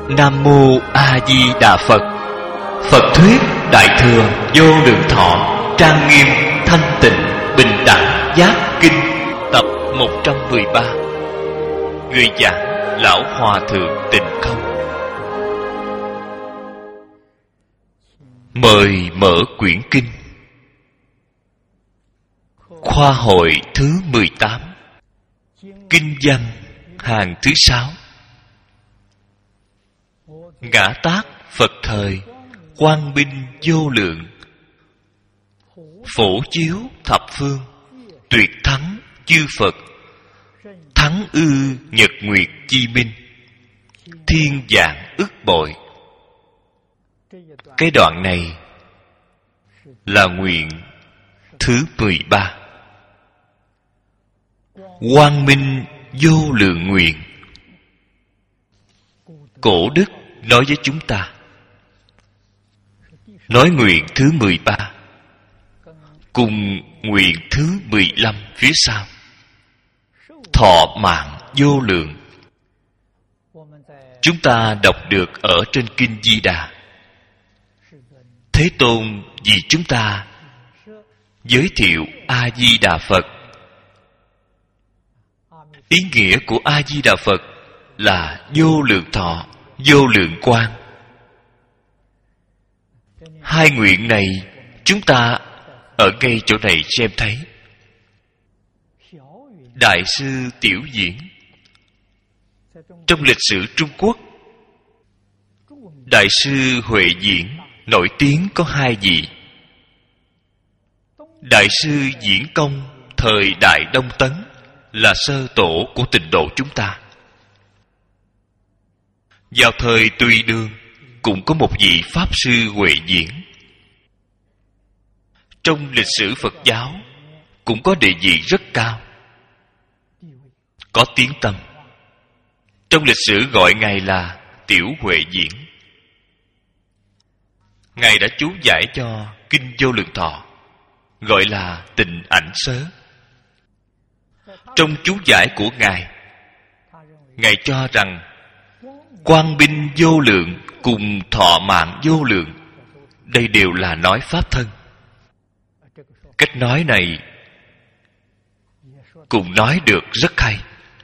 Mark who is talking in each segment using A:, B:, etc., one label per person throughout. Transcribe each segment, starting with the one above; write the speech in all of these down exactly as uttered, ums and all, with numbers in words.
A: Nam Mô A Di Đà Phật. Phật thuyết Đại thừa Vô Lượng Thọ trang nghiêm thanh tịnh bình đẳng giác kinh, tập một trăm mười ba. Người giảng Lão Hòa Thượng Tịnh Không. Mời mở quyển kinh. Khoa hội thứ mười tám, kinh văn hàng thứ sáu. Ngã tác Phật thời, quang minh vô lượng, phổ chiếu thập phương, tuyệt thắng chư Phật, thắng ư nhật nguyệt chi minh, thiên vạn ức bội. Cái đoạn này là nguyện thứ mười ba. Quang minh vô lượng nguyện. Cổ đức nói với chúng ta, nói nguyện thứ mười ba cùng nguyện thứ mười lăm phía sau. Thọ mạng vô lượng. Chúng ta đọc được ở trên kinh Di Đà. Thế Tôn vì chúng ta giới thiệu A Di Đà Phật. Ý nghĩa của A Di Đà Phật là vô lượng thọ, vô lượng quang. Hai nguyện này chúng ta ở ngay chỗ này xem thấy. Đại sư Tiểu Diễn, trong lịch sử Trung Quốc, Đại sư Huệ Diễn nổi tiếng có hai vị. Đại sư Diễn Công thời Đại Đông Tấn là sơ tổ của tịnh độ chúng ta. Vào thời Tùy Đường cũng có một vị Pháp sư Huệ Diễn. Trong lịch sử Phật giáo cũng có địa vị rất cao, có tiếng tăm. Trong lịch sử gọi Ngài là Tiểu Huệ Diễn. Ngài đã chú giải cho Kinh Vô Lượng Thọ, gọi là Tịnh Ảnh Sớ. Trong chú giải của Ngài, Ngài cho rằng quang minh vô lượng cùng thọ mạng vô lượng, đây đều là nói pháp thân. Cách nói này cũng nói được rất hay.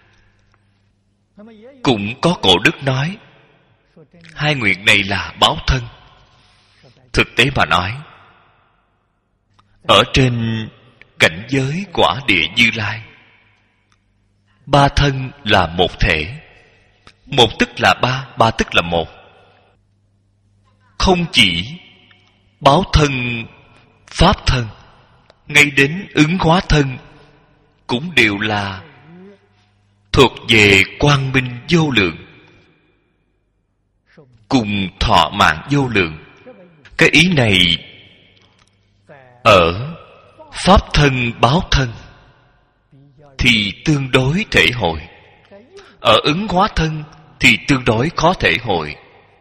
A: Cũng có cổ đức nói hai nguyện này là báo thân. Thực tế mà nói, ở trên cảnh giới quả địa Như Lai, ba thân là một thể. Một tức là ba, ba tức là một. Không chỉ báo thân, pháp thân, ngay đến ứng hóa thân cũng đều là thuộc về quang minh vô lượng cùng thọ mạng vô lượng. Cái ý này ở pháp thân báo thân thì tương đối thể hội, ở ứng hóa thân thì tương đối khó thể hội.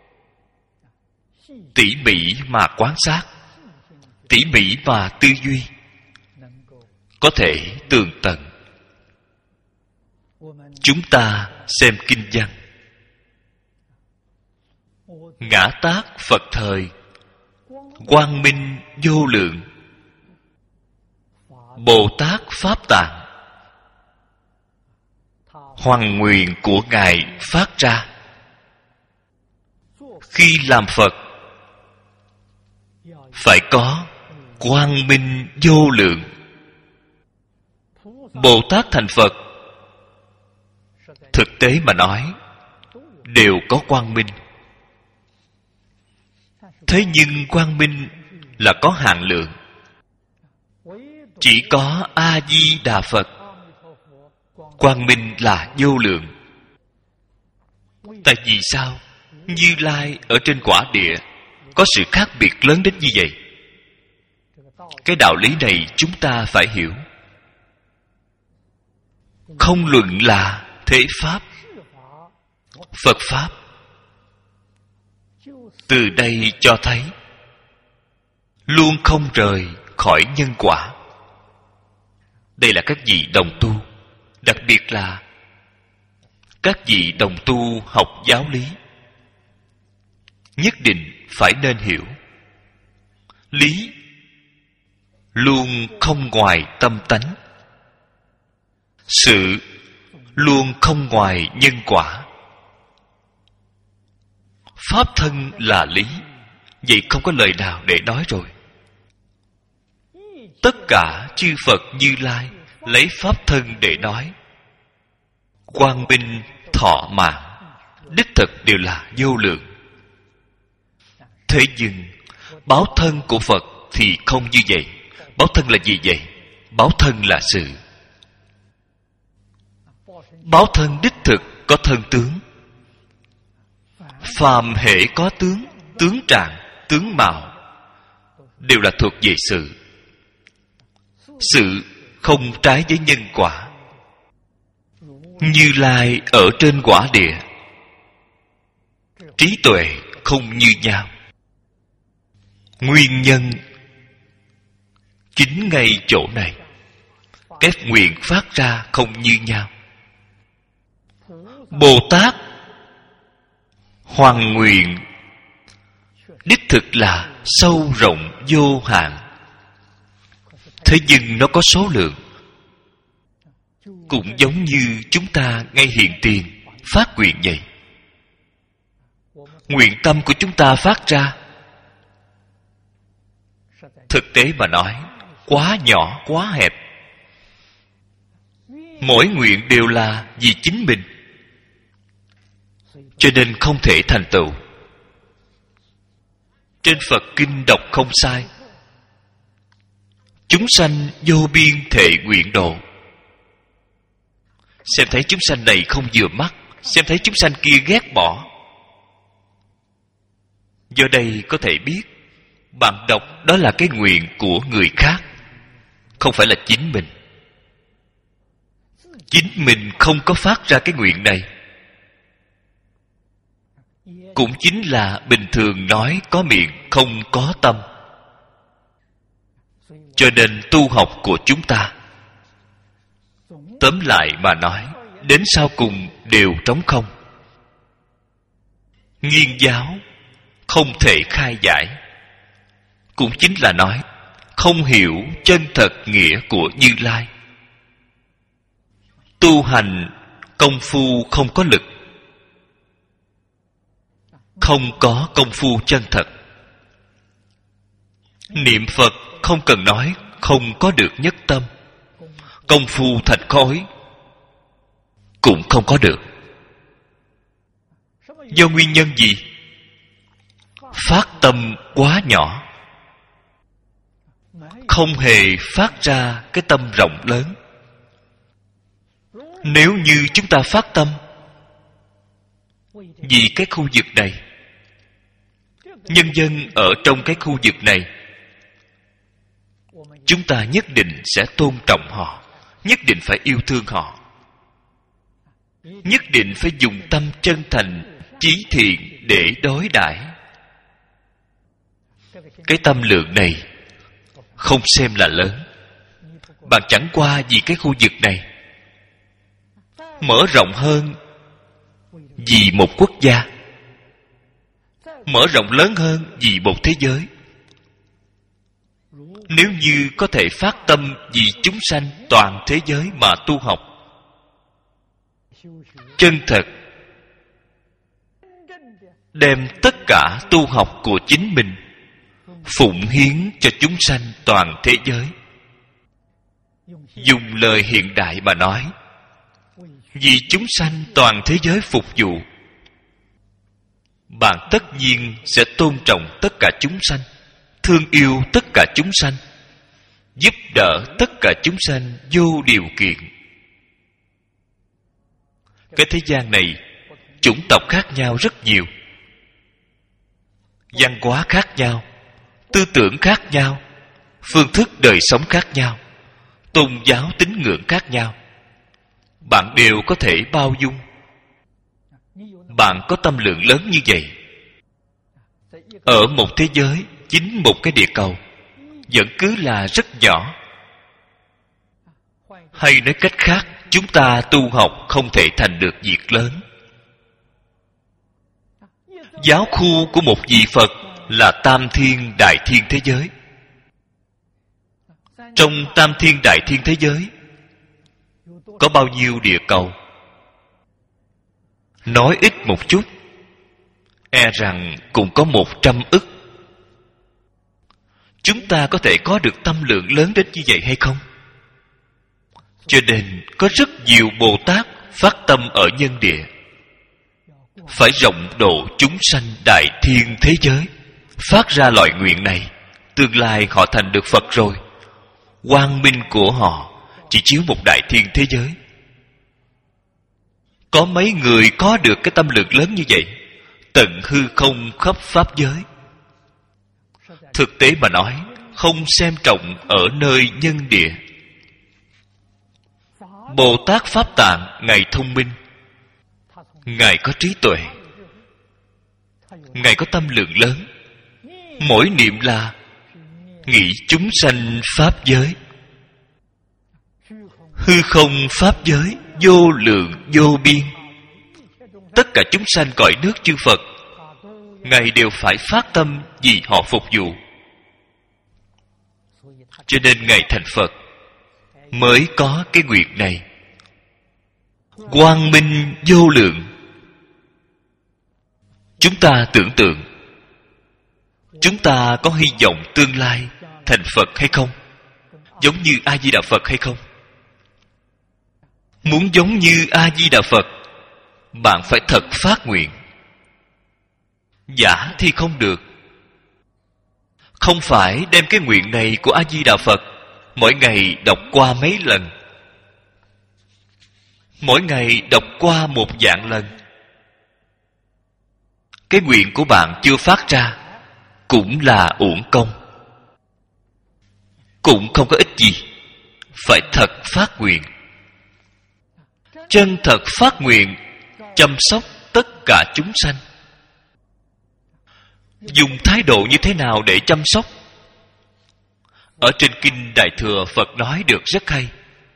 A: Tỉ mỉ mà quan sát, tỉ mỉ mà tư duy, có thể tường tận. Chúng ta xem kinh văn. Ngã tác Phật thời, quang minh vô lượng, Bồ Tát Pháp Tạng. Hoằng nguyện của Ngài phát ra. Khi làm Phật phải có quang minh vô lượng. Bồ Tát thành Phật, thực tế mà nói, đều có quang minh. Thế nhưng quang minh là có hạn lượng. Chỉ có A Di Đà Phật quang minh là vô lượng. Tại vì sao Như Lai ở trên quả địa có sự khác biệt lớn đến như vậy? Cái đạo lý này chúng ta phải hiểu. Không luận là thế Pháp, Phật Pháp, từ đây cho thấy luôn không rời khỏi nhân quả. Đây là các vị đồng tu, đặc biệt là các vị đồng tu học giáo lý, nhất định phải nên hiểu. Lý luôn không ngoài tâm tánh, sự luôn không ngoài nhân quả. Pháp thân là lý, vậy không có lời nào để nói rồi. Tất cả chư Phật Như Lai lấy pháp thân để nói. Quang minh thọ mạng đích thực đều là vô lượng. Thế nhưng báo thân của Phật thì không như vậy. Báo thân là gì vậy? Báo thân là sự. Báo thân đích thực có thân tướng. Phàm hệ có tướng, tướng trạng, tướng mạo đều là thuộc về sự. Sự không trái với nhân quả. Như Lai ở trên quả địa, trí tuệ không như nhau. Nguyên nhân chính ngay chỗ này. Các nguyện phát ra không như nhau. Bồ Tát hoàn nguyện đích thực là sâu rộng vô hạn. Thế nhưng nó có số lượng. Cũng giống như chúng ta ngay hiện tiền phát nguyện vậy. Nguyện tâm của chúng ta phát ra, thực tế mà nói, quá nhỏ, quá hẹp. Mỗi nguyện đều là vì chính mình, cho nên không thể thành tựu. Trên Phật Kinh đọc không sai. Chúng sanh vô biên thệ nguyện độ. Xem thấy chúng sanh này không vừa mắt, xem thấy chúng sanh kia ghét bỏ. Do đây có thể biết, bạn đọc đó là cái nguyện của người khác, không phải là chính mình. Chính mình không có phát ra cái nguyện này. Cũng chính là bình thường nói có miệng không có tâm. Cho nên tu học của chúng ta, tóm lại mà nói, đến sau cùng đều trống không. Nghiên giáo không thể khai giải, cũng chính là nói không hiểu chân thật nghĩa của Như Lai. Tu hành công phu không có lực, không có công phu chân thật. Niệm Phật không cần nói, không có được nhất tâm. Công phu thành khối cũng không có được. Do nguyên nhân gì? Phát tâm quá nhỏ, không hề phát ra cái tâm rộng lớn. Nếu như chúng ta phát tâm vì cái khu vực này, nhân dân ở trong cái khu vực này, chúng ta nhất định sẽ tôn trọng họ, nhất định phải yêu thương họ, nhất định phải dùng tâm chân thành, chí thiện để đối đãi. Cái tâm lượng này không xem là lớn. Bạn chẳng qua vì cái khu vực này, mở rộng hơn vì một quốc gia, mở rộng lớn hơn vì một thế giới. Nếu như có thể phát tâm vì chúng sanh toàn thế giới mà tu học, chân thật đem tất cả tu học của chính mình phụng hiến cho chúng sanh toàn thế giới. Dùng lời hiện đại mà nói, vì chúng sanh toàn thế giới phục vụ, bạn tất nhiên sẽ tôn trọng tất cả chúng sanh, thương yêu tất cả chúng sanh, giúp đỡ tất cả chúng sanh vô điều kiện. Cái thế gian này, chủng tộc khác nhau rất nhiều, văn hóa khác nhau, tư tưởng khác nhau, phương thức đời sống khác nhau, tôn giáo tín ngưỡng khác nhau. Bạn đều có thể bao dung. Bạn có tâm lượng lớn như vậy, ở một thế giới, chính một cái địa cầu, vẫn cứ là rất nhỏ. Hay nói cách khác, chúng ta tu học không thể thành được việc lớn. Giáo khu của một vị Phật là tam thiên đại thiên thế giới. Trong tam thiên đại thiên thế giới có bao nhiêu địa cầu? Nói ít một chút, e rằng cũng có một trăm ức. Chúng ta có thể có được tâm lượng lớn đến như vậy hay không? Cho nên có rất nhiều Bồ Tát phát tâm ở nhân địa, phải rộng độ chúng sanh đại thiên thế giới, phát ra loại nguyện này. Tương lai họ thành được Phật rồi, quang minh của họ chỉ chiếu một đại thiên thế giới. Có mấy người có được cái tâm lượng lớn như vậy, tận hư không khắp pháp giới. Thực tế mà nói, không xem trọng ở nơi nhân địa. Bồ Tát Pháp Tạng, Ngài thông minh, Ngài có trí tuệ, Ngài có tâm lượng lớn. Mỗi niệm là nghĩ chúng sanh pháp giới. Hư không pháp giới vô lượng vô biên, tất cả chúng sanh cõi nước chư Phật, Ngài đều phải phát tâm vì họ phục vụ. Cho nên Ngài thành Phật mới có cái nguyện này. Quang minh vô lượng. Chúng ta tưởng tượng, chúng ta có hy vọng tương lai thành Phật hay không? Giống như A Di Đà Phật hay không? Muốn giống như A Di Đà Phật, bạn phải thật phát nguyện. Giả thì không được. Không phải đem cái nguyện này của A Di Đà Phật mỗi ngày đọc qua mấy lần, mỗi ngày đọc qua một vạn lần. Cái nguyện của bạn chưa phát ra cũng là uổng công, cũng không có ích gì. Phải thật phát nguyện, chân thật phát nguyện, chăm sóc tất cả chúng sanh. Dùng thái độ như thế nào để chăm sóc? Ở trên Kinh Đại Thừa, Phật nói được rất hay.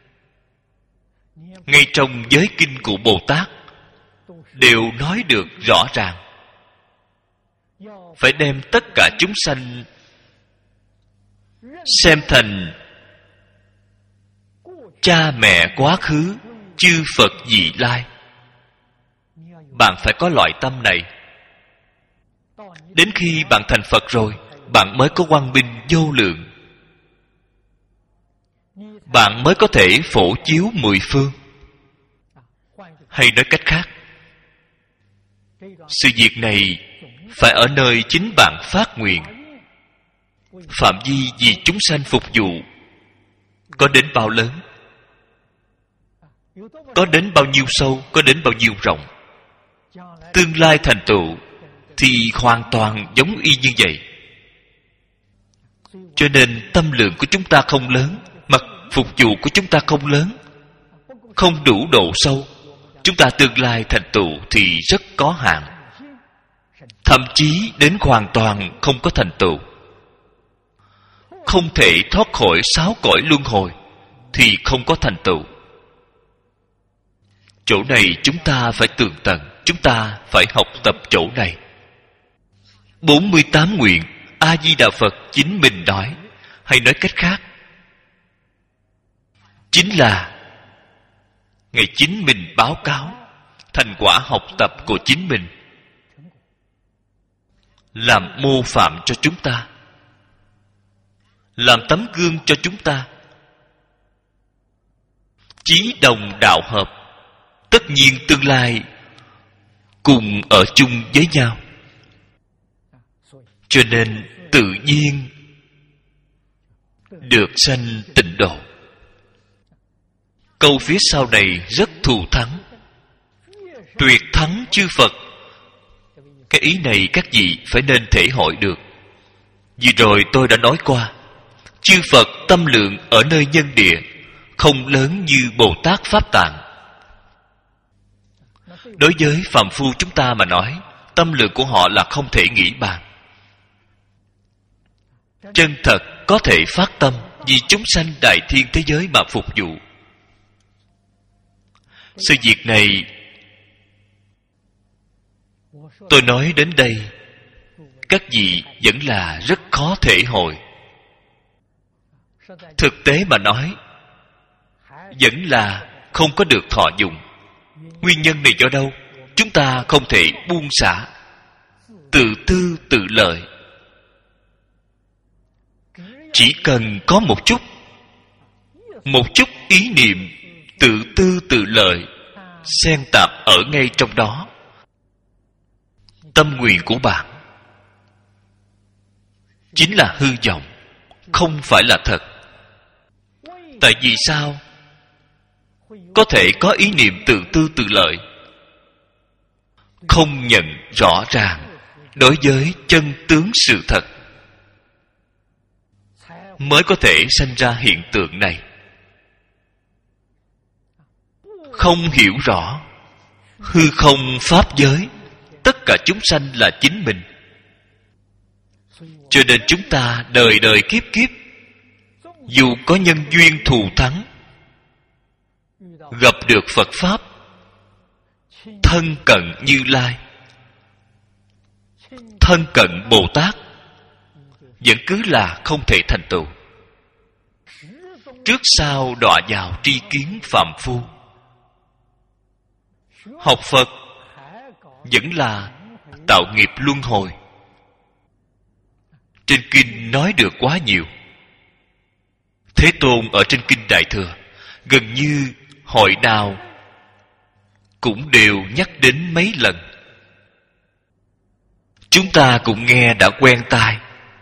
A: Ngay trong giới kinh của Bồ Tát đều nói được rõ ràng. Phải đem tất cả chúng sanh xem thành cha mẹ quá khứ, chư Phật vị lai. Bạn phải có loại tâm này. Đến khi bạn thành Phật rồi, bạn mới có quang minh vô lượng. Bạn mới có thể phổ chiếu mười phương. Hay nói cách khác, sự việc này phải ở nơi chính bạn phát nguyện. Phạm vi vì chúng sanh phục vụ có đến bao lớn, có đến bao nhiêu sâu, có đến bao nhiêu rộng, tương lai thành tựu thì hoàn toàn giống y như vậy. Cho nên tâm lượng của chúng ta không lớn, mặt phục vụ của chúng ta không lớn, không đủ độ sâu, chúng ta tương lai thành tựu thì rất có hạn, thậm chí đến hoàn toàn không có thành tựu. Không thể thoát khỏi sáu cõi luân hồi thì không có thành tựu. Chỗ này chúng ta phải tường tận, chúng ta phải học tập chỗ này. bốn mươi tám nguyện A Di Đà Phật chính mình nói, hay nói cách khác, chính là Ngài chính mình báo cáo thành quả học tập của chính mình, làm mô phạm cho chúng ta, làm tấm gương cho chúng ta. Chí đồng đạo hợp, tất nhiên tương lai cùng ở chung với nhau. Cho nên tự nhiên được sanh tịnh độ. Câu phía sau này rất thù thắng, tuyệt thắng chư Phật. Cái ý này các vị phải nên thể hội được. Vừa rồi tôi đã nói qua, chư Phật tâm lượng ở nơi nhân địa không lớn như Bồ Tát Pháp Tạng. Đối với phàm phu chúng ta mà nói, tâm lượng của họ là không thể nghĩ bàn. Chân thật có thể phát tâm vì chúng sanh đại thiên thế giới mà phục vụ. Sự việc này Tôi nói đến đây, các vị vẫn là rất khó thể hội. Thực tế mà nói, vẫn là không có được thọ dụng. Nguyên nhân này do đâu? Chúng ta không thể buông xả, tự tư tự lợi. Chỉ cần có một chút, một chút ý niệm tự tư tự lợi xen tạp ở ngay trong đó, tâm nguyện của bạn chính là hư vọng, không phải là thật. Tại vì sao có thể có ý niệm tự tư tự lợi? Không nhận rõ ràng đối với chân tướng sự thật, mới có thể sanh ra hiện tượng này. Không hiểu rõ hư không pháp giới, tất cả chúng sanh là chính mình. Cho nên chúng ta đời đời kiếp kiếp, dù có nhân duyên thù thắng, gặp được Phật Pháp, thân cận Như Lai, thân cận Bồ Tát, vẫn cứ là không thể thành tựu. Trước sau đọa vào tri kiến phàm phu. Học Phật vẫn là tạo nghiệp luân hồi. Trên kinh nói được quá nhiều. Thế Tôn ở trên kinh Đại Thừa gần như hội nào cũng đều nhắc đến mấy lần. Chúng ta cũng nghe đã quen tai.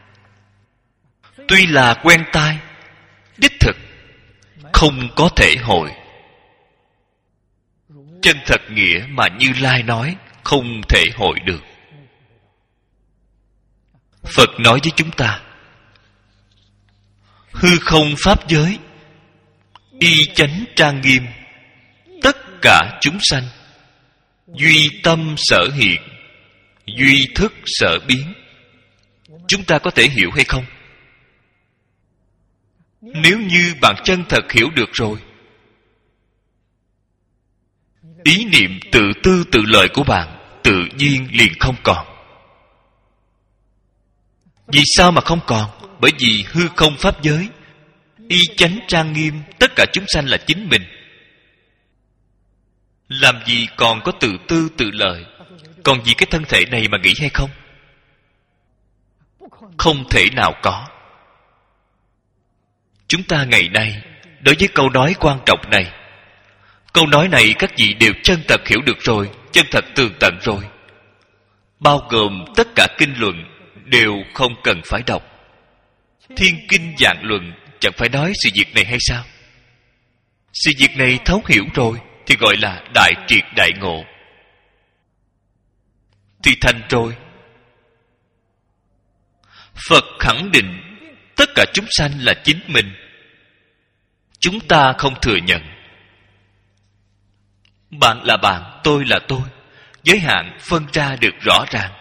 A: Tuy là quen tai, đích thực không có thể hội. Chân thật nghĩa mà Như Lai nói không thể hội được. Phật nói với chúng ta, hư không pháp giới, y chánh trang nghiêm, tất cả chúng sanh, duy tâm sở hiện, duy thức sở biến. Chúng ta có thể hiểu hay không? Nếu như bạn chân thật hiểu được rồi, ý niệm tự tư tự lợi của bạn tự nhiên liền không còn. Vì sao mà không còn? Bởi vì hư không pháp giới, y chánh trang nghiêm, tất cả chúng sanh là chính mình. Làm gì còn có tự tư tự lợi? Còn vì cái thân thể này mà nghĩ hay không? Không thể nào có. Chúng ta ngày nay, đối với câu nói quan trọng này, câu nói này các vị đều chân thật hiểu được rồi, chân thật tường tận rồi. Bao gồm tất cả kinh luận đều không cần phải đọc. Thiên kinh vạn luận chẳng phải nói sự việc này hay sao? Sự việc này thấu hiểu rồi thì gọi là đại triệt đại ngộ, thì thành rồi. Phật khẳng định tất cả chúng sanh là chính mình. Chúng ta không thừa nhận. Bạn là bạn, tôi là tôi, giới hạn phân ra được rõ ràng.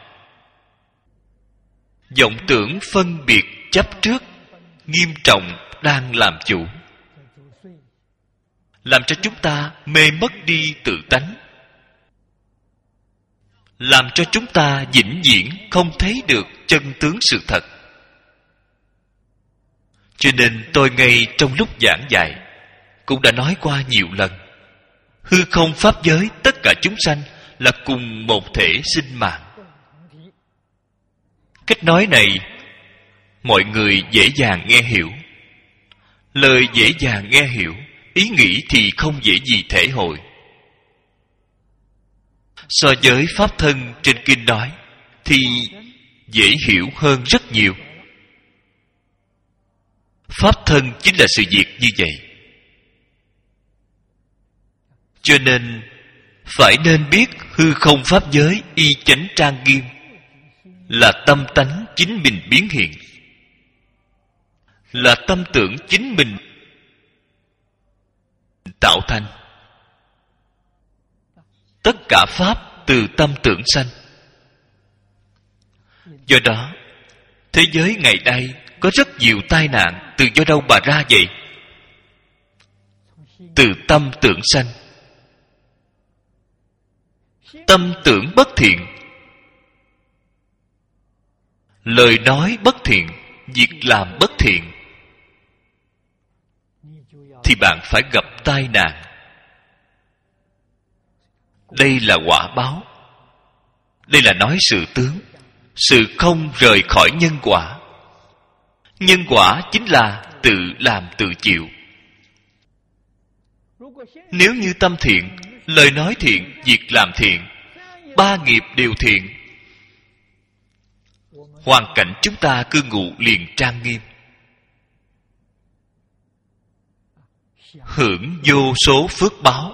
A: Vọng tưởng phân biệt chấp trước nghiêm trọng đang làm chủ, làm cho chúng ta mê mất đi tự tánh, làm cho chúng ta vĩnh viễn không thấy được chân tướng sự thật. Cho nên tôi ngay trong lúc giảng dạy cũng đã nói qua nhiều lần, hư không pháp giới tất cả chúng sanh là cùng một thể sinh mạng. Cách nói này mọi người dễ dàng nghe hiểu. Lời dễ dàng nghe hiểu, ý nghĩ thì không dễ gì thể hội. So với pháp thân trên kinh nói thì dễ hiểu hơn rất nhiều. Pháp thân chính là sự việc như vậy. Cho nên phải nên biết hư không pháp giới y chánh trang nghiêm là tâm tánh chính mình biến hiện, là tâm tưởng chính mình tạo thành. Tất cả pháp từ tâm tưởng sanh. Do đó thế giới ngày nay có rất nhiều tai nạn từ do đâu mà ra vậy? Từ tâm tưởng sanh. Tâm tưởng bất thiện lời nói bất thiện, việc làm bất thiện, thì bạn phải gặp tai nạn. Đây là quả báo. Đây là nói sự tướng, sự không rời khỏi nhân quả. Nhân quả chính là tự làm tự chịu. Nếu như tâm thiện, lời nói thiện, việc làm thiện, ba nghiệp đều thiện, hoàn cảnh chúng ta cư ngụ liền trang nghiêm, hưởng vô số phước báo.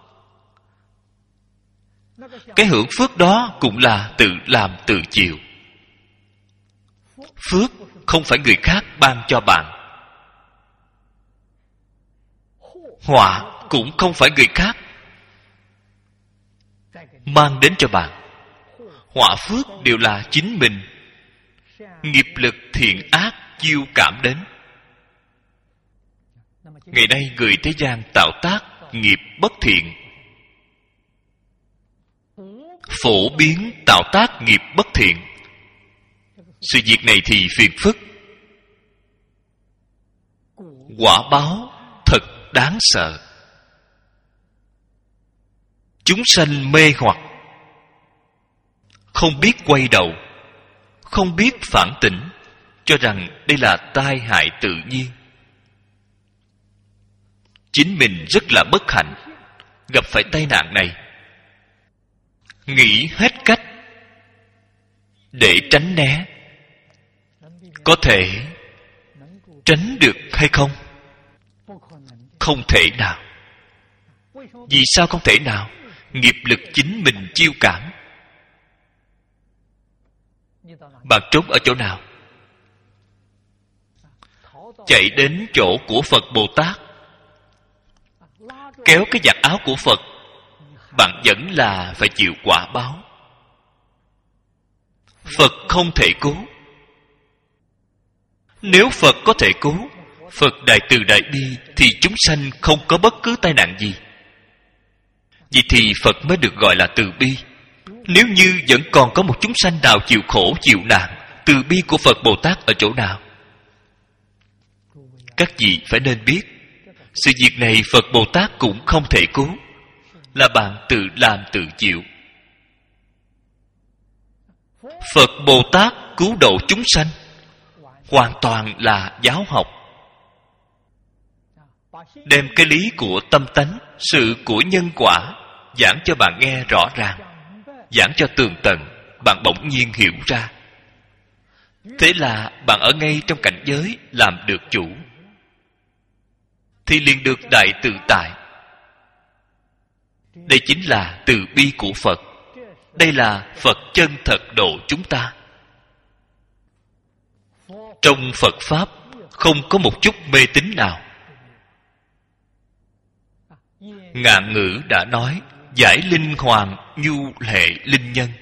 A: Cái hưởng phước đó cũng là tự làm tự chịu. Phước không phải người khác ban cho bạn, họa cũng không phải người khác mang đến cho bạn. Họa phước đều là chính mình nghiệp lực thiện ác chiêu cảm đến. Ngày nay người thế gian tạo tác nghiệp bất thiện, phổ biến tạo tác nghiệp bất thiện. Sự việc này thì phiền phức, quả báo thật đáng sợ. Chúng sanh mê hoặc, không biết quay đầu, không biết phản tỉnh, cho rằng đây là tai hại tự nhiên. Chính mình rất là bất hạnh, gặp phải tai nạn này, nghĩ hết cách để tránh né. Có thể tránh được hay không? Không thể nào. Vì sao không thể nào? Nghiệp lực chính mình chiêu cảm. Bạn trốn ở chỗ nào? Chạy đến chỗ của Phật Bồ Tát, kéo cái vạt áo của Phật, bạn vẫn là phải chịu quả báo. Phật không thể cứu. Nếu Phật có thể cứu, Phật đại từ đại bi, thì chúng sanh không có bất cứ tai nạn gì. Vậy thì Phật mới được gọi là từ bi. Nếu như vẫn còn có một chúng sanh nào chịu khổ chịu nạn, từ bi của Phật Bồ Tát ở chỗ nào? Các vị phải nên biết, sự việc này Phật Bồ Tát cũng không thể cứu, là bạn tự làm tự chịu. Phật Bồ Tát cứu độ chúng sanh hoàn toàn là giáo học, đem cái lý của tâm tánh, sự của nhân quả giảng cho bạn nghe rõ ràng, giảng cho tường tận, bạn bỗng nhiên hiểu ra. Thế là bạn ở ngay trong cảnh giới làm được chủ, thì liền được đại tự tại. Đây chính là từ bi của Phật. Đây là Phật chân thật độ chúng ta. Trong Phật Pháp không có một chút mê tín nào. Ngạn ngữ đã nói, giải linh hoàng nhu lệ linh nhân.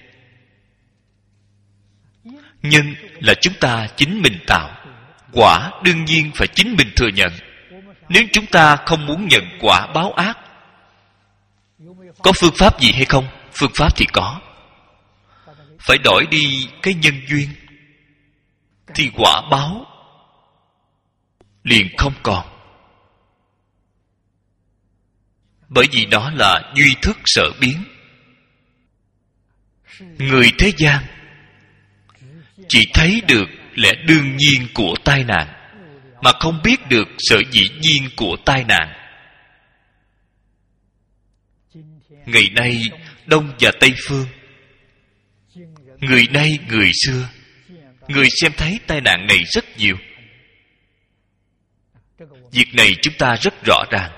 A: Nhân là chúng ta chính mình tạo, quả đương nhiên phải chính mình thừa nhận. Nếu chúng ta không muốn nhận quả báo ác, có phương pháp gì hay không? Phương pháp thì có. Phải đổi đi cái nhân duyên, thì quả báo liền không còn. Bởi vì đó là duy thức sở biến. Người thế gian chỉ thấy được lẽ đương nhiên của tai nạn, mà không biết được sở dĩ nhiên của tai nạn. Ngày nay Đông và Tây phương, người nay người xưa, người xem thấy tai nạn này rất nhiều. Việc này chúng ta rất rõ ràng.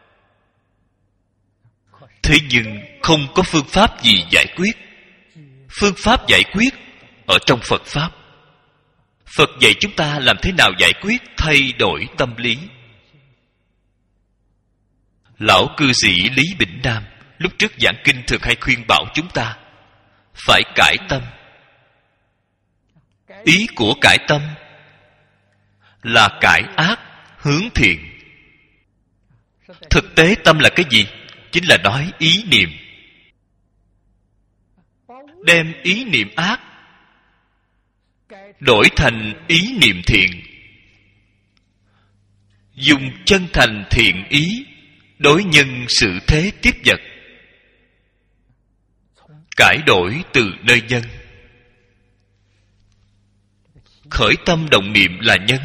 A: Thế nhưng không có phương pháp gì giải quyết. Phương pháp giải quyết ở trong Phật Pháp. Phật dạy chúng ta làm thế nào giải quyết, thay đổi tâm lý. Lão cư sĩ Lý Bỉnh Nam lúc trước giảng kinh thường hay khuyên bảo chúng ta phải cải tâm. Ý của cải tâm là cải ác hướng thiện. Thực tế tâm là cái gì? Chính là nói ý niệm. Đem ý niệm ác đổi thành ý niệm thiện, dùng chân thành thiện ý đối nhân sự thế tiếp vật, cải đổi từ nơi nhân. Khởi tâm động niệm là nhân.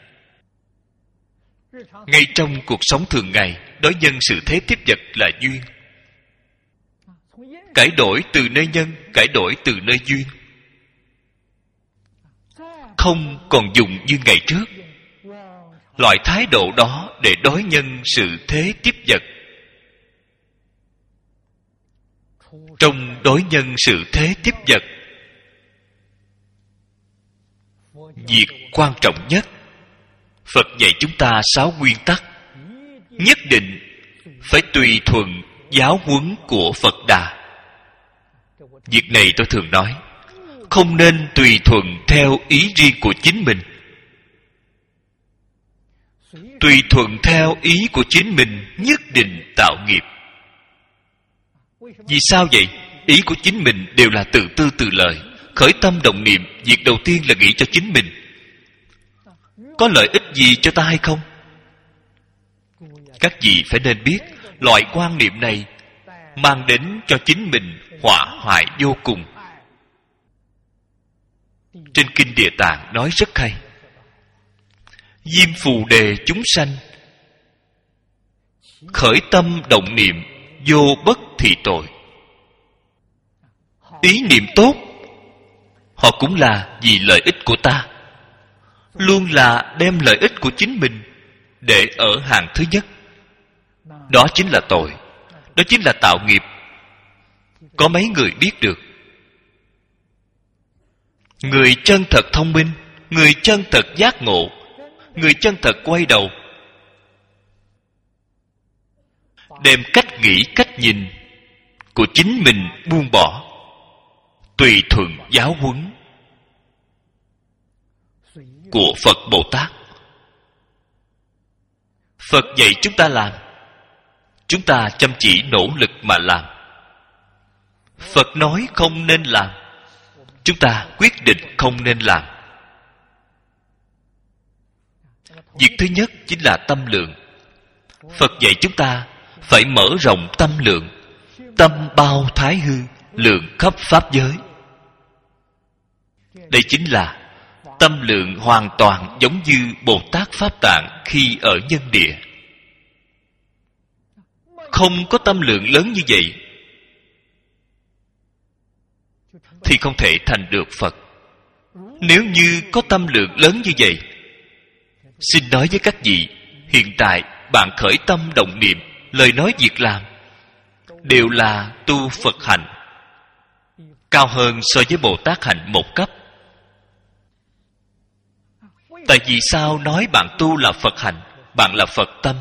A: Ngay trong cuộc sống thường ngày, đối nhân sự thế tiếp vật là duyên. Cải đổi từ nơi nhân, cải đổi từ nơi duyên, không còn dùng như ngày trước. Loại thái độ đó để đối nhân sự thế tiếp vật. Trong đối nhân sự thế tiếp vật, việc quan trọng nhất, Phật dạy chúng ta sáu nguyên tắc, nhất định phải tùy thuận giáo huấn của Phật Đà. Việc này tôi thường nói, không nên tùy thuận theo ý riêng của chính mình. Tùy thuận theo ý của chính mình nhất định tạo nghiệp. Vì sao vậy? Ý của chính mình đều là tự tư tự lợi. Khởi tâm động niệm, việc đầu tiên là nghĩ cho chính mình. Có lợi ích gì cho ta hay không? Các vị phải nên biết, loại quan niệm này mang đến cho chính mình họa hoại vô cùng. Trên Kinh Địa Tạng nói rất hay: Diêm phù đề chúng sanh, khởi tâm động niệm, vô bất thị tội. Ý niệm tốt, họ cũng là vì lợi ích của ta, luôn là đem lợi ích của chính mình để ở hàng thứ nhất. Đó chính là tội, đó chính là tạo nghiệp. Có mấy người biết được? Người chân thật thông minh, người chân thật giác ngộ, người chân thật quay đầu, đem cách nghĩ, cách nhìn của chính mình buông bỏ, tùy thuận giáo huấn của Phật Bồ Tát. Phật dạy chúng ta làm, chúng ta chăm chỉ nỗ lực mà làm. Phật nói không nên làm, chúng ta quyết định không nên làm. Việc thứ nhất chính là tâm lượng. Phật dạy chúng ta phải mở rộng tâm lượng, tâm bao thái hư, lượng khắp pháp giới. Đây chính là tâm lượng hoàn toàn giống như Bồ Tát Pháp Tạng khi ở nhân địa. Không có tâm lượng lớn như vậy thì không thể thành được Phật. Nếu như có tâm lượng lớn như vậy, xin nói với các vị, hiện tại bạn khởi tâm động niệm, lời nói việc làm đều là tu Phật hạnh, cao hơn so với Bồ Tát hạnh một cấp. Tại vì sao nói bạn tu là Phật hạnh? Bạn là Phật tâm.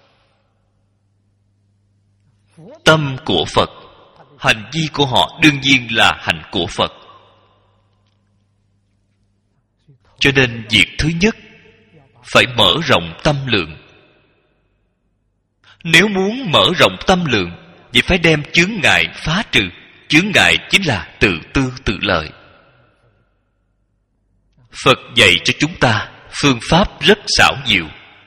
A: Tâm của Phật, hành vi của họ đương nhiên là hành của Phật. Cho nên việc thứ nhất phải mở rộng tâm lượng. Nếu muốn mở rộng tâm lượng, vậy phải đem chướng ngại phá trừ. Chướng ngại chính là tự tư tự lợi. Phật dạy cho chúng ta phương pháp rất xảo diệu,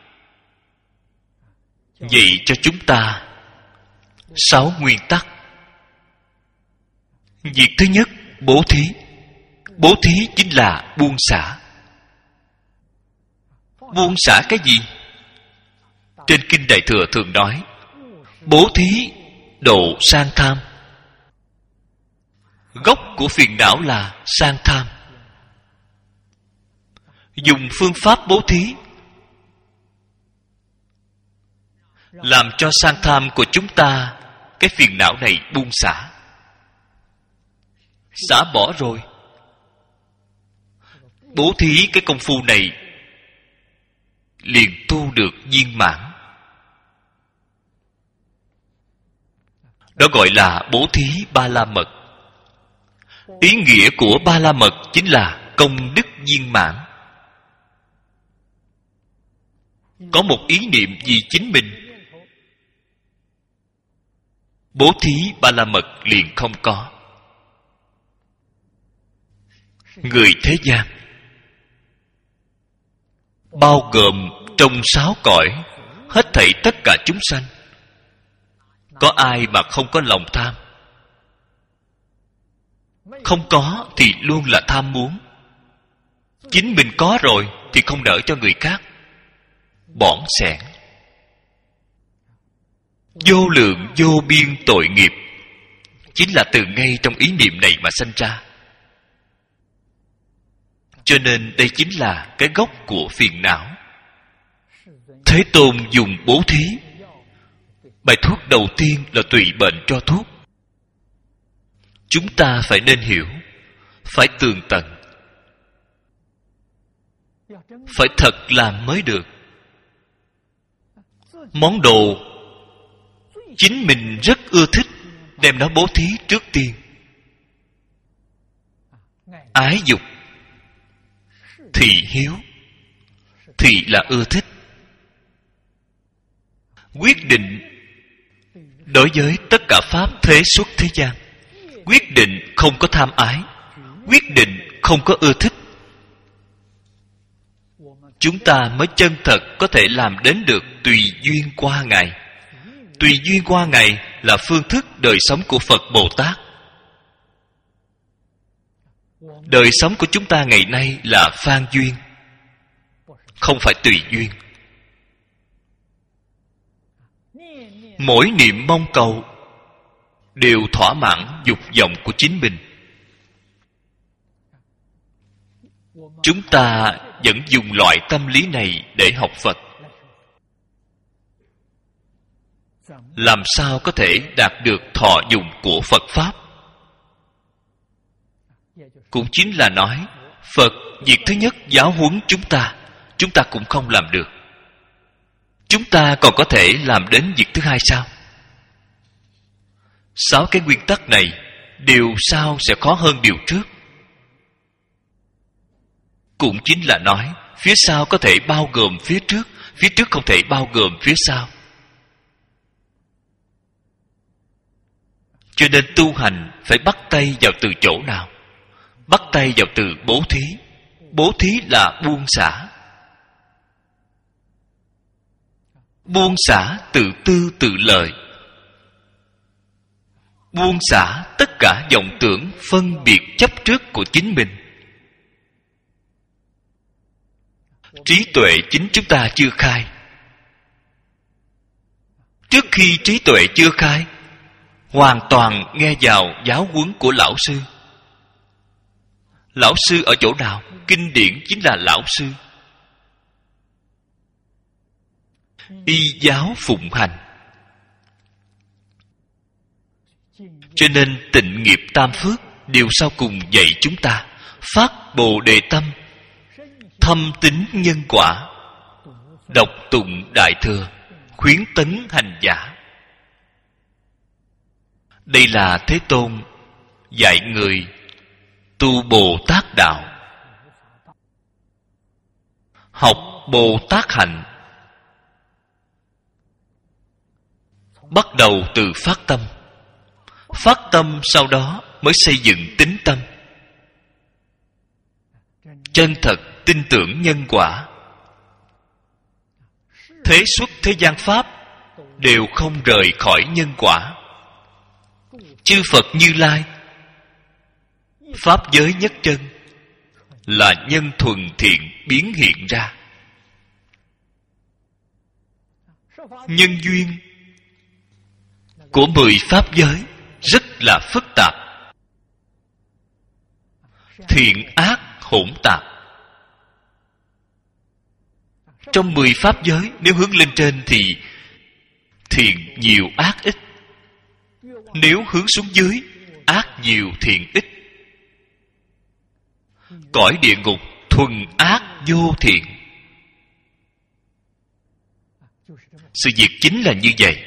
A: dạy cho chúng ta sáu nguyên tắc. Việc thứ nhất, bố thí. Bố thí chính là buông xả. Buông xả cái gì? Trên Kinh Đại Thừa thường nói, bố thí độ sang tham. Gốc của phiền não là sang tham. Dùng phương pháp bố thí làm cho sang tham của chúng ta, cái phiền não này buông xả. Xả bỏ rồi, bố thí cái công phu này liền tu được viên mãn. Đó gọi là bố thí ba la mật. Ý nghĩa của ba la mật chính là công đức viên mãn. Có một ý niệm vì chính mình, bố thí ba la mật liền không có. Người thế gian bao gồm trong sáu cõi, hết thảy tất cả chúng sanh. Có ai mà không có lòng tham? Không có thì luôn là tham muốn. Chính mình có rồi thì không nỡ cho người khác. Bỏn xẻn. Vô lượng vô biên tội nghiệp chính là từ ngay trong ý niệm này mà sanh ra. Cho nên đây chính là cái gốc của phiền não. Thế Tôn dùng bố thí. Bài thuốc đầu tiên là tùy bệnh cho thuốc. Chúng ta phải nên hiểu, phải tường tận, phải thật làm mới được. Món đồ chính mình rất ưa thích, đem nó bố thí trước tiên. Ái dục, thị hiếu, thị là ưa thích. Quyết định đối với tất cả pháp thế xuất thế gian, quyết định không có tham ái, quyết định không có ưa thích, chúng ta mới chân thật có thể làm đến được tùy duyên qua ngày. Tùy duyên qua ngày là phương thức đời sống của Phật Bồ Tát. Đời sống của chúng ta ngày nay là phan duyên, không phải tùy duyên. Mỗi niệm mong cầu đều thỏa mãn dục vọng của chính mình. Chúng ta vẫn dùng loại tâm lý này để học Phật. Làm sao có thể đạt được thọ dụng của Phật Pháp? Cũng chính là nói Phật việc thứ nhất giáo huấn chúng ta, chúng ta cũng không làm được. Chúng ta còn có thể làm đến việc thứ hai sao? Sáu cái nguyên tắc này điều sau sẽ khó hơn điều trước. Cũng chính là nói phía sau có thể bao gồm phía trước, phía trước không thể bao gồm phía sau. Cho nên tu hành phải bắt tay vào từ chỗ nào? Bắt tay vào từ bố thí. Bố thí là buông xả. Buông xả tự tư tự lợi. Buông xả tất cả vọng tưởng phân biệt chấp trước của chính mình. Trí tuệ chính chúng ta chưa khai. Trước khi trí tuệ chưa khai, hoàn toàn nghe vào giáo huấn của lão sư. Lão sư ở chỗ nào? Kinh điển chính là lão sư. Y giáo phụng hành. Cho nên tịnh nghiệp tam phước đều sau cùng dạy chúng ta phát bồ đề tâm, thâm tín nhân quả, đọc tụng đại thừa, khuyến tấn hành giả. Đây là Thế Tôn dạy người tu Bồ Tát đạo, học Bồ Tát hạnh. Bắt đầu từ phát tâm. Phát tâm sau đó mới xây dựng tín tâm. Chân thật tin tưởng nhân quả. Thế xuất thế gian pháp đều không rời khỏi nhân quả. Chư Phật Như Lai, pháp giới nhất chân là nhân thuần thiện biến hiện ra. Nhân duyên của mười pháp giới rất là phức tạp, thiện ác hỗn tạp. Trong mười pháp giới, nếu hướng lên trên thì thiện nhiều ác ít. Nếu hướng xuống dưới, ác nhiều thiện ít. Cõi địa ngục thuần ác vô thiện. Sự việc chính là như vậy.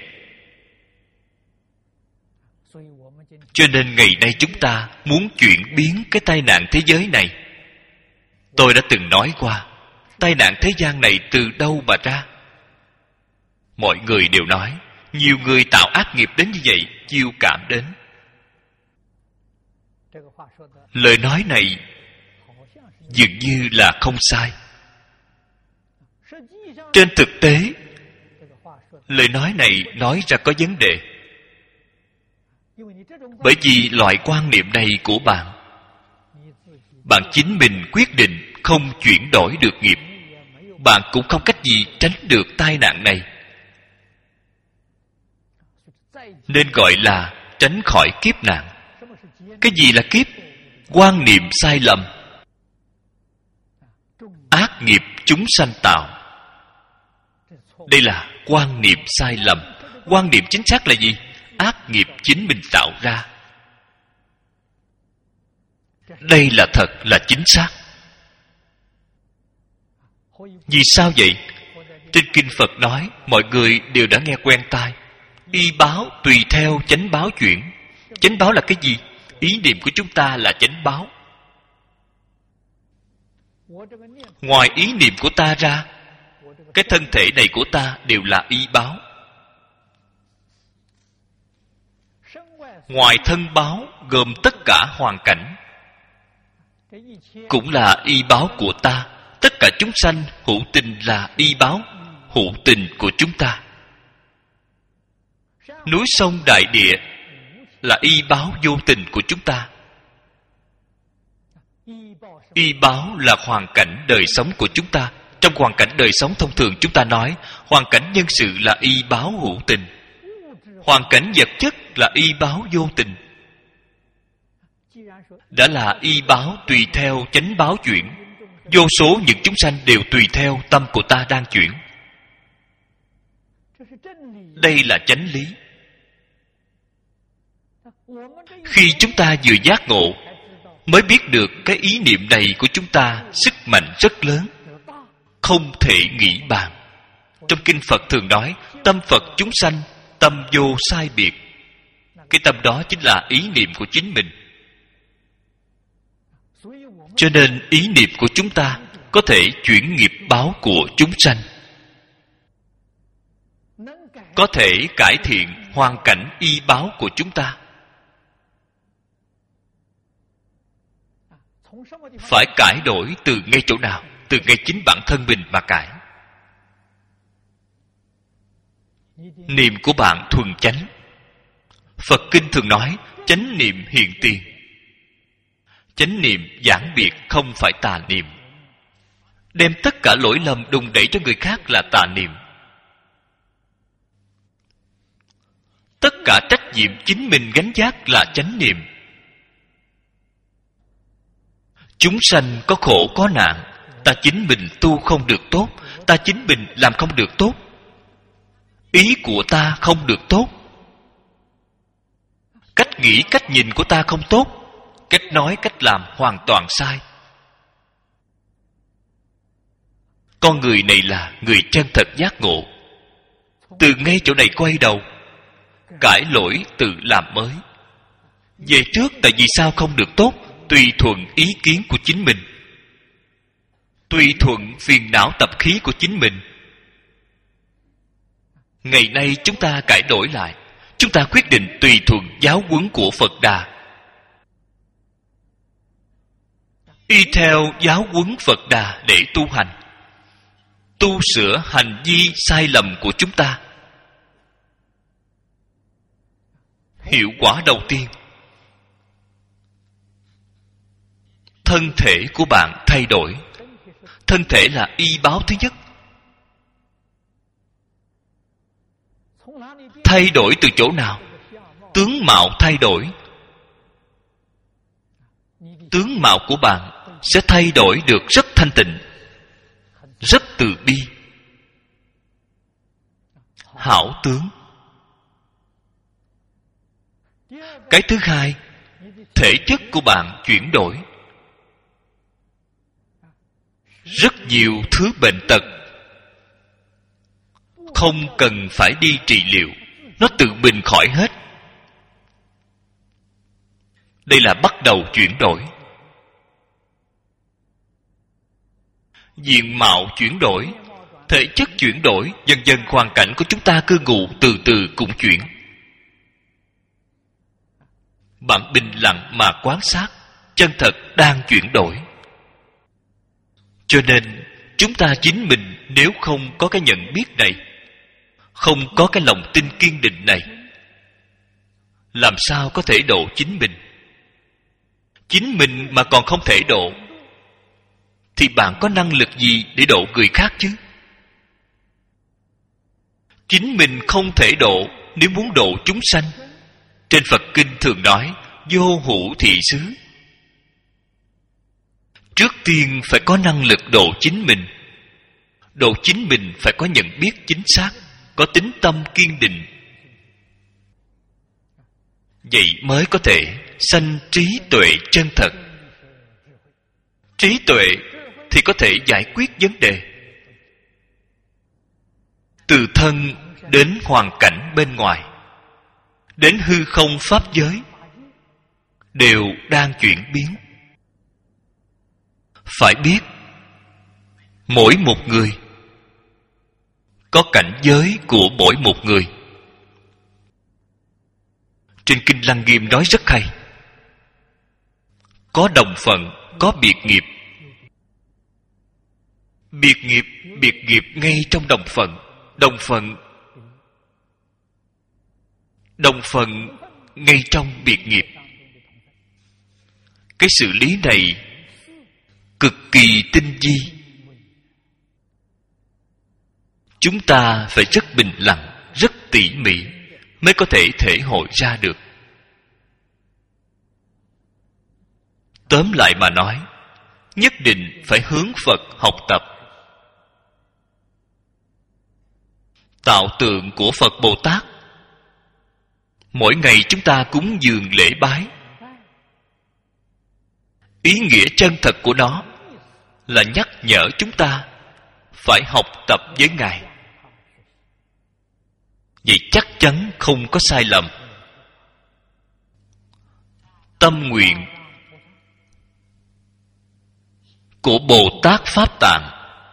A: Cho nên ngày nay chúng ta muốn chuyển biến cái tai nạn thế giới này. Tôi đã từng nói qua, tai nạn thế gian này từ đâu mà ra? Mọi người đều nói, nhiều người tạo ác nghiệp đến như vậy, chiêu cảm đến. Lời nói này dường như là không sai. Trên thực tế, lời nói này nói ra có vấn đề. Bởi vì loại quan niệm này của bạn, bạn chính mình quyết định không chuyển đổi được nghiệp, bạn cũng không cách gì tránh được tai nạn này, nên gọi là tránh khỏi kiếp nạn. Cái gì là kiếp? Quan niệm sai lầm, ác nghiệp chúng sanh tạo. Đây là quan niệm sai lầm. Quan niệm chính xác là gì? Ác nghiệp chính mình tạo ra. Đây là thật, là chính xác. Vì sao vậy? Trên kinh Phật nói, mọi người đều đã nghe quen tai. Y báo tùy theo chánh báo chuyển. Chánh báo là cái gì? Ý niệm của chúng ta là chánh báo. Ngoài ý niệm của ta ra, cái thân thể này của ta đều là y báo. Ngoài thân báo gồm tất cả hoàn cảnh, cũng là y báo của ta. Tất cả chúng sanh hữu tình là y báo hữu tình của chúng ta. Núi sông đại địa là y báo vô tình của chúng ta. Y báo là hoàn cảnh đời sống của chúng ta. Trong hoàn cảnh đời sống thông thường chúng ta nói hoàn cảnh nhân sự là y báo hữu tình, hoàn cảnh vật chất là y báo vô tình. Đã là y báo tùy theo chánh báo chuyển, vô số những chúng sanh đều tùy theo tâm của ta đang chuyển. Đây là chánh lý. Khi chúng ta vừa giác ngộ, mới biết được cái ý niệm này của chúng ta sức mạnh rất lớn, không thể nghĩ bàn. Trong kinh Phật thường nói, tâm Phật chúng sanh, tâm vô sai biệt. Cái tâm đó chính là ý niệm của chính mình. Cho nên ý niệm của chúng ta có thể chuyển nghiệp báo của chúng sanh, có thể cải thiện hoàn cảnh y báo của chúng ta. Phải cải đổi từ ngay chỗ nào? Từ ngay chính bản thân mình mà cải. Niệm của bạn thuần chánh. Phật kinh thường nói chánh niệm hiện tiền. Chánh niệm giảng biệt không phải tà niệm. Đem tất cả lỗi lầm đùn đẩy cho người khác là tà niệm. Tất cả trách nhiệm chính mình gánh vác là chánh niệm. Chúng sanh có khổ có nạn, ta chính mình tu không được tốt, ta chính mình làm không được tốt, ý của ta không được tốt, cách nghĩ cách nhìn của ta không tốt, cách nói cách làm hoàn toàn sai. Con người này là người chân thật giác ngộ. Từ ngay chỗ này quay đầu, cải lỗi tự làm mới. Về trước tại vì sao không được tốt, tùy thuận ý kiến của chính mình, tùy thuận phiền não tập khí của chính mình. Ngày nay chúng ta cải đổi lại, chúng ta quyết định tùy thuận giáo huấn của Phật Đà, y theo giáo huấn Phật Đà để tu hành, tu sửa hành vi sai lầm của chúng ta. Hiệu quả đầu tiên, thân thể của bạn thay đổi. Thân thể là y báo thứ nhất. Thay đổi từ chỗ nào? Tướng mạo thay đổi. Tướng mạo của bạn sẽ thay đổi được rất thanh tịnh, rất từ bi, hảo tướng. Cái thứ hai, thể chất của bạn chuyển đổi. Rất nhiều thứ bệnh tật không cần phải đi trị liệu, nó tự mình khỏi hết. Đây là bắt đầu chuyển đổi. Diện mạo chuyển đổi, thể chất chuyển đổi, dần dần hoàn cảnh của chúng ta cư ngụ từ từ cũng chuyển. Bạn bình lặng mà quan sát, chân thật đang chuyển đổi. Cho nên chúng ta chính mình nếu không có cái nhận biết này, không có cái lòng tin kiên định này, làm sao có thể độ chính mình? Chính mình mà còn không thể độ, thì bạn có năng lực gì để độ người khác chứ? Chính mình không thể độ, nếu muốn độ chúng sanh, trên Phật Kinh thường nói vô hữu thị xứ. Trước tiên phải có năng lực độ chính mình. Độ chính mình phải có nhận biết chính xác, có tín tâm kiên định. Vậy mới có thể sanh trí tuệ chân thật. Trí tuệ thì có thể giải quyết vấn đề. Từ thân đến hoàn cảnh bên ngoài, đến hư không pháp giới, đều đang chuyển biến. Phải biết, mỗi một người có cảnh giới của mỗi một người. Trên Kinh Lăng Nghiêm nói rất hay. Có đồng phận, có biệt nghiệp. Biệt nghiệp, biệt nghiệp ngay trong đồng phận. Đồng phận, đồng phận ngay trong biệt nghiệp. Cái xử lý này cực kỳ tinh vi. Chúng ta phải rất bình lặng, rất tỉ mỉ mới có thể thể hội ra được. Tóm lại mà nói, nhất định phải hướng Phật học tập. Tạo tượng của Phật Bồ Tát, mỗi ngày chúng ta cúng dường lễ bái. Ý nghĩa chân thật của nó là nhắc nhở chúng ta phải học tập với Ngài. Vậy chắc chắn không có sai lầm. Tâm nguyện của Bồ Tát Pháp Tạng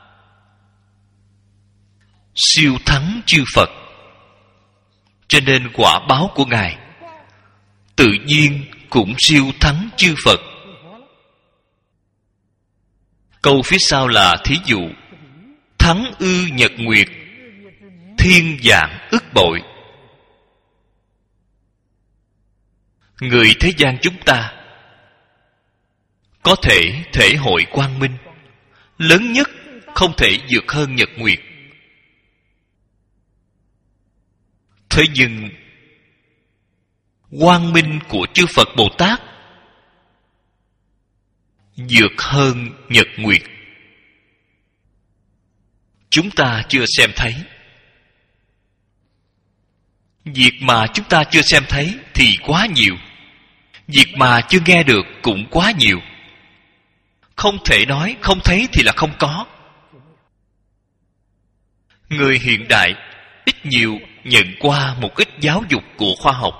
A: siêu thắng chư Phật, cho nên quả báo của Ngài tự nhiên cũng siêu thắng chư Phật. Câu phía sau là thí dụ: thắng ư nhật nguyệt, thiên dạng ức bội. Người thế gian chúng ta có thể thể hội quang minh, lớn nhất không thể vượt hơn nhật nguyệt. Thế nhưng quang minh của chư Phật Bồ Tát vượt hơn nhật nguyệt. Chúng ta chưa xem thấy. Việc mà chúng ta chưa xem thấy thì quá nhiều. Việc mà chưa nghe được cũng quá nhiều. Không thể nói không thấy thì là không có. Người hiện đại ít nhiều nhận qua một ít giáo dục của khoa học.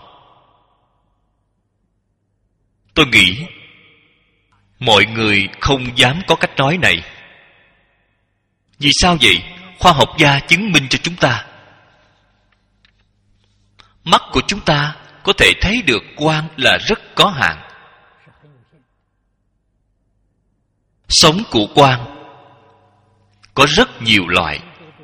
A: Tôi nghĩ mọi người không dám có cách nói này. Vì sao vậy? Khoa học gia chứng minh cho chúng ta. Mắt của chúng ta có thể thấy được quang là rất có hạn. Sóng của quang có rất nhiều loại.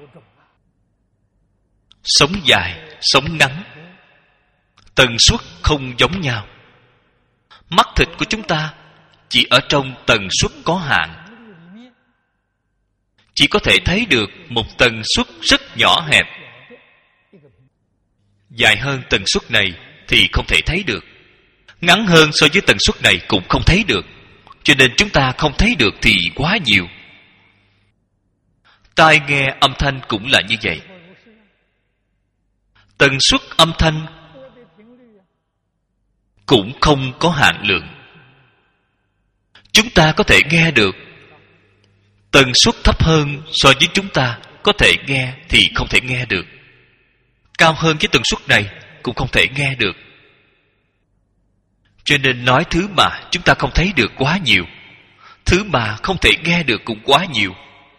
A: Sóng dài, sóng ngắn, tần suất không giống nhau. Mắt thịt của chúng ta chỉ ở trong tần suất có hạn, chỉ có thể thấy được một tần suất rất nhỏ hẹp. Dài hơn tần suất này thì không thể thấy được, ngắn hơn so với tần suất này cũng không thấy được. Cho nên chúng ta không thấy được thì quá nhiều. Tai nghe âm thanh cũng là như vậy. Tần suất âm thanh cũng không có hạn lượng. Chúng ta có thể nghe được. Tần suất thấp hơn so với chúng ta có thể nghe thì không thể nghe được. Cao hơn cái tần suất này cũng không thể nghe được. Cho nên nói thứ mà chúng ta không thấy được quá nhiều, thứ mà không thể nghe được cũng quá nhiều.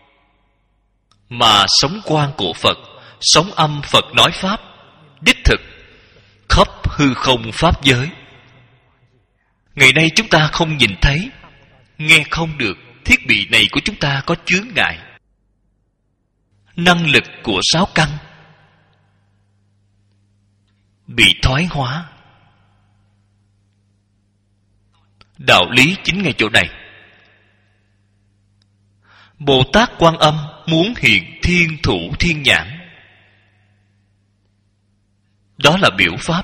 A: Mà sóng quang của Phật, sóng âm Phật nói Pháp, đích thực khắp hư không Pháp giới. Ngày nay chúng ta không nhìn thấy, nghe không được. Thiết bị này của chúng ta có chướng ngại. năng lực của sáu căn bị thoái hóa. Đạo lý chính ngay chỗ này. Bồ Tát Quan Âm muốn hiện thiên thủ thiên nhãn, đó là biểu pháp.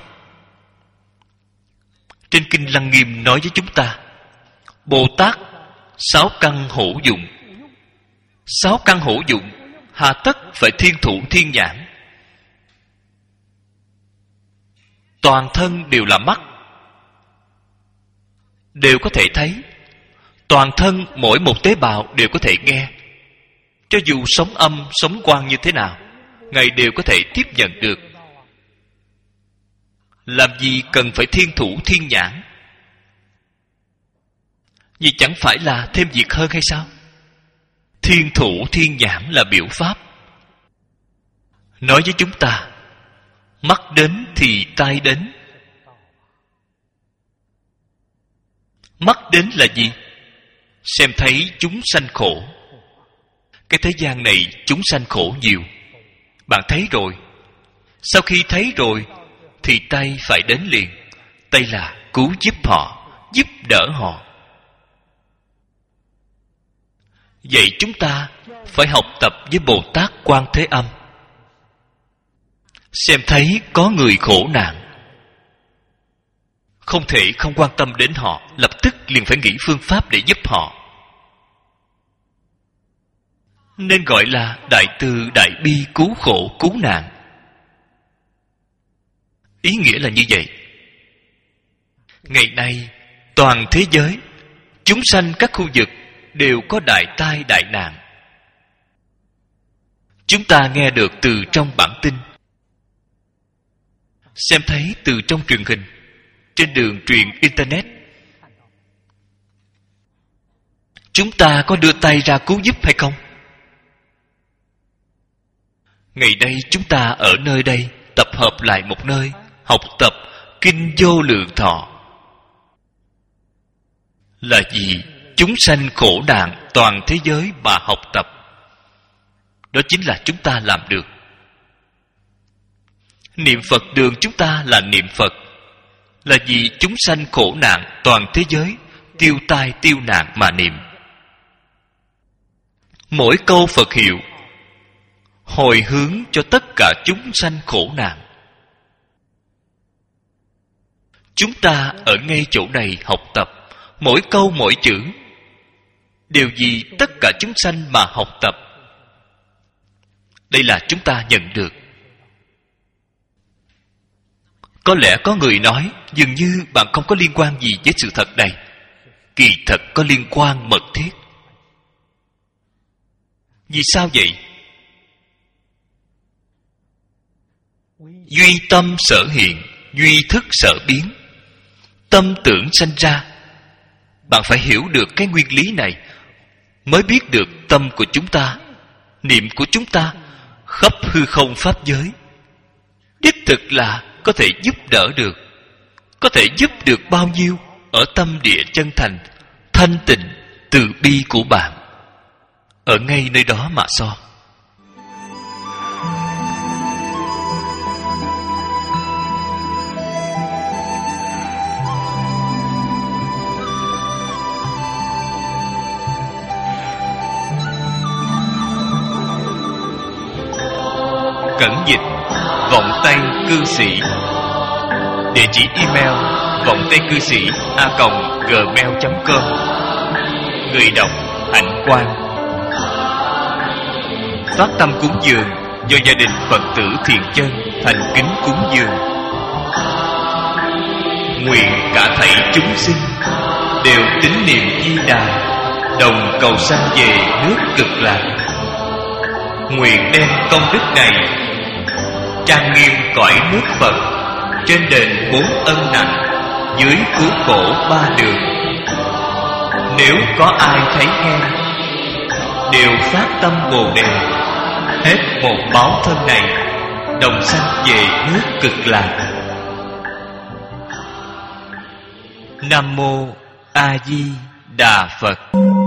A: Trên Kinh Lăng Nghiêm nói với chúng ta, Bồ Tát sáu căn hữu dụng. Sáu căn hữu dụng, hà tất phải thiên thủ thiên nhãn. Toàn thân đều là mắt, đều có thể thấy. Toàn thân mỗi một tế bào đều có thể nghe. Cho dù sóng âm, sóng quang như thế nào, Ngài đều có thể tiếp nhận được. Làm gì cần phải thiên thủ thiên nhãn? Vì chẳng phải là thêm việc hơn hay sao? Thiên thủ thiên nhãn là biểu pháp, nói với chúng ta, mắt đến thì tai đến. Mắt đến là gì? Xem thấy chúng sanh khổ. Cái thế gian này chúng sanh khổ nhiều, bạn thấy rồi. Sau khi thấy rồi thì tay phải đến liền. Tay là cứu giúp họ, giúp đỡ họ. Vậy chúng ta phải học tập với Bồ Tát Quan Thế Âm. Xem thấy có người khổ nạn, không thể không quan tâm đến họ, lập tức liền phải nghĩ phương pháp để giúp họ. Nên gọi là đại từ đại bi cứu khổ cứu nạn. Ý nghĩa là như vậy. Ngày nay toàn thế giới, chúng sanh các khu vực đều có đại tai đại nạn. Chúng ta nghe được từ trong bản tin, xem thấy từ trong truyền hình, trên đường truyền internet. Chúng ta có đưa tay ra cứu giúp hay không? Ngày đây chúng ta ở nơi đây tập hợp lại một nơi, học tập Kinh Vô Lượng Thọ. Là gì? Chúng sanh khổ nạn toàn thế giới mà học tập. Đó chính là chúng ta làm được. Niệm Phật đường chúng ta là niệm Phật, là vì chúng sanh khổ nạn toàn thế giới, tiêu tai tiêu nạn mà niệm. Mỗi câu Phật hiệu hồi hướng cho tất cả chúng sanh khổ nạn. Chúng ta ở ngay chỗ này học tập, mỗi câu mỗi chữ đều vì tất cả chúng sanh mà học tập. Đây là chúng ta nhận được. Có lẽ có người nói dường như bạn không có liên quan gì với sự thật này. Kỳ thật có liên quan mật thiết. Vì sao vậy? Duy tâm sở hiện, duy thức sở biến. Tâm tưởng sanh ra. Bạn phải hiểu được cái nguyên lý này, mới biết được tâm của chúng ta, niệm của chúng ta khắp hư không pháp giới đích thực là có thể giúp đỡ được. Có thể giúp được bao nhiêu ở tâm địa chân thành, thanh tịnh, từ bi của bạn, ở ngay nơi đó mà so. Cẩn dịch vọng tay cư sĩ. Địa chỉ email vọng tay cư sĩ a còng gmail chấm com. Người đọc Hạnh Quang. Phát tâm cúng dường do gia đình Phật tử Thiện Chân thành kính cúng dường. Nguyện cả thảy chúng sinh đều tín niệm Di Đà, đồng cầu sanh về nước Cực Lạc. Nguyện đem công đức này trang nghiêm cõi nước Phật, trên đền bốn ân nặng, dưới cứu khổ ba đường. Nếu có ai thấy nghe, đều phát tâm Bồ Đề, hết một báo thân này, đồng sanh về nước Cực Lạc. Nam mô A Di Đà Phật.